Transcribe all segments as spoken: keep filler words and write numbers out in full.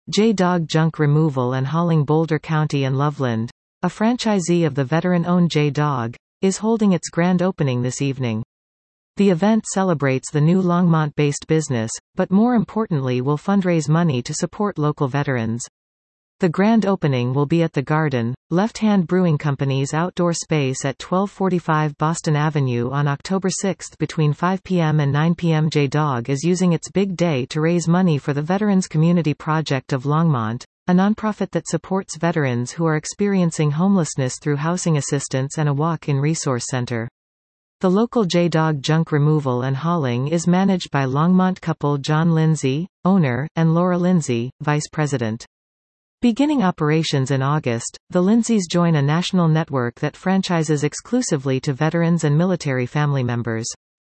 J-Dog Junk Removal and Hauling. Boulder County and Loveland, a franchisee of the veteran-owned J-Dog, is holding its grand opening this evening. The event celebrates the new Longmont-based business, but more importantly will fundraise money to support local veterans. The grand opening will be at the Garden, Left Hand Brewing Company's outdoor space at twelve forty-five Boston Avenue on October sixth between five p m and nine p m J-Dog is using its big day to raise money for the Veterans Community Project of Longmont, a nonprofit that supports veterans who are experiencing homelessness through housing assistance and a walk-in resource center. The local J-Dog Junk Removal and Hauling is managed by Longmont couple John Lindsay, owner, and Laura Lindsay, vice president. Beginning operations in August, the Lindsays join a national network that franchises exclusively to veterans and military family members.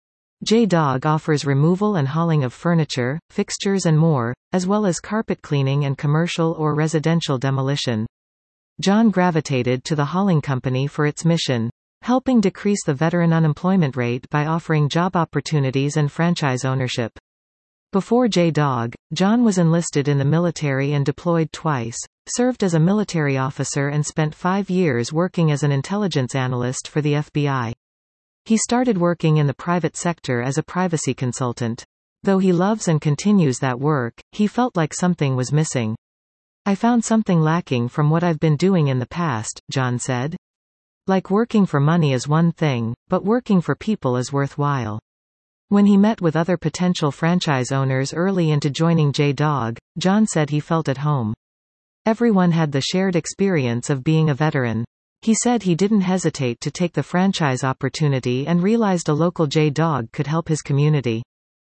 J-Dog offers removal and hauling of furniture, fixtures and more, as well as carpet cleaning and commercial or residential demolition. John gravitated to the hauling company for its mission, helping decrease the veteran unemployment rate by offering job opportunities and franchise ownership. Before J-Dog, John was enlisted in the military and deployed twice, served as a military officer and spent five years working as an intelligence analyst for the F B I. He started working in the private sector as a privacy consultant. Though he loves and continues that work, he felt like something was missing. "I found something lacking from what I've been doing in the past," John said. "Like working for money is one thing, but working for people is worthwhile." When he met with other potential franchise owners early into joining J-Dog, John said he felt at home. Everyone had the shared experience of being a veteran. He said he didn't hesitate to take the franchise opportunity and realized a local J-Dog could help his community.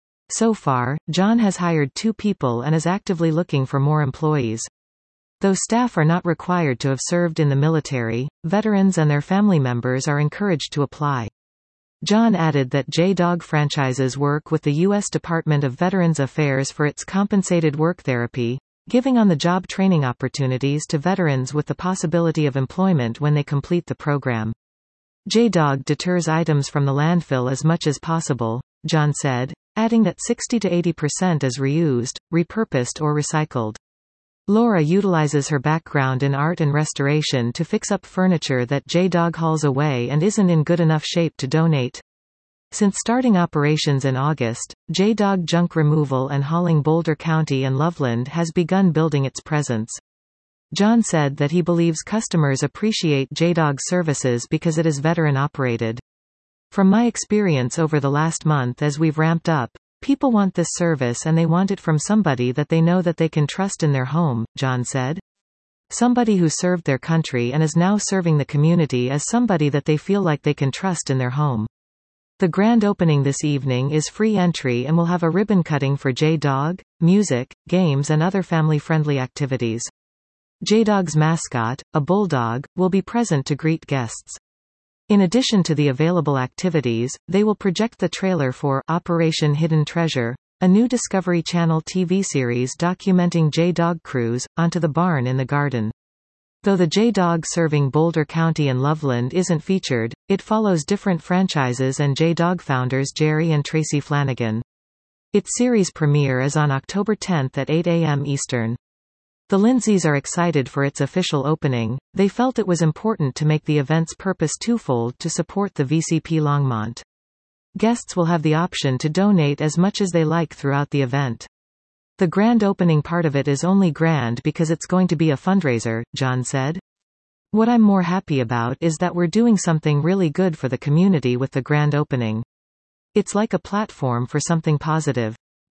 So far, John has hired two people and is actively looking for more employees. Though staff are not required to have served in the military, veterans and their family members are encouraged to apply. John added that J-Dog franchises work with the U S Department of Veterans Affairs for its compensated work therapy, giving on-the-job training opportunities to veterans with the possibility of employment when they complete the program. J-Dog deters items from the landfill as much as possible, John said, adding that sixty to eighty percent is reused, repurposed or recycled. Laura utilizes her background in art and restoration to fix up furniture that J-Dog hauls away and isn't in good enough shape to donate. Since starting operations in August, J-Dog Junk Removal and Hauling. Boulder County and Loveland has begun building its presence. John said that he believes customers appreciate J-Dog's services because it is veteran-operated. "From my experience over the last month as we've ramped up, people want this service and they want it from somebody that they know that they can trust in their home," John said. "Somebody who served their country and is now serving the community as somebody that they feel like they can trust in their home." The grand opening this evening is free entry and will have a ribbon cutting for J-Dog, music, games and other family-friendly activities. J-Dog's mascot, a bulldog, will be present to greet guests. In addition to the available activities, they will project the trailer for Operation Hidden Treasure, a new Discovery Channel T V series documenting J-Dog crews, onto the barn in the Garden. Though the J-Dog serving Boulder County and Loveland isn't featured, it follows different franchises and J-Dog founders Jerry and Tracy Flanagan. Its series premiere is on October tenth at eight a m Eastern. The Lindsays are excited for its official opening. They felt it was important to make the event's purpose twofold to support the V C P Longmont. Guests will have the option to donate as much as they like throughout the event. "The grand opening part of it is only grand because it's going to be a fundraiser," John said. "What I'm more happy about is that we're doing something really good for the community with the grand opening. It's like a platform for something positive."